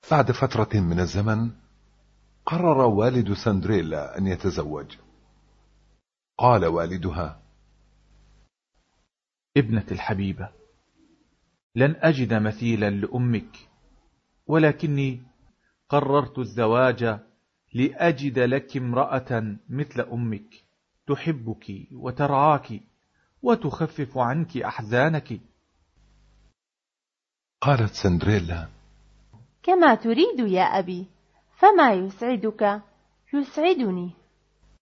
بعد فترة من الزمن قرر والد سندريلا أن يتزوج. قال والدها: ابنتي الحبيبة، لن أجد مثيلا لأمك، ولكني قررت الزواج لأجد لك امرأة مثل أمك تحبك وترعاك وتخفف عنك أحزانك. قالت سندريلا: كما تريد يا أبي، فما يسعدك يسعدني.